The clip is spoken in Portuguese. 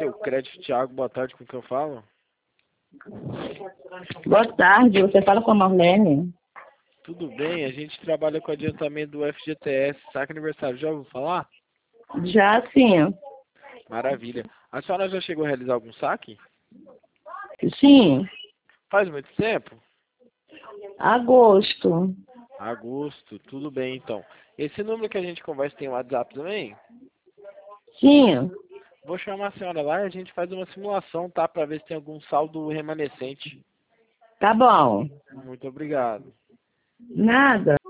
Seu Crédito Thiago, boa tarde, com quem eu falo? Boa tarde, você fala com a Marlene? Tudo bem, a gente trabalha com adiantamento do FGTS, saque aniversário, já ouviu falar? Já sim. Maravilha. A senhora já chegou a realizar algum saque? Sim, Faz muito tempo? agosto. Agosto, tudo bem então. Esse número que a gente conversa tem WhatsApp também? Sim, Vou chamar a senhora lá e a gente faz uma simulação, tá? Pra ver se tem algum saldo remanescente. tá bom. Muito obrigado. Nada.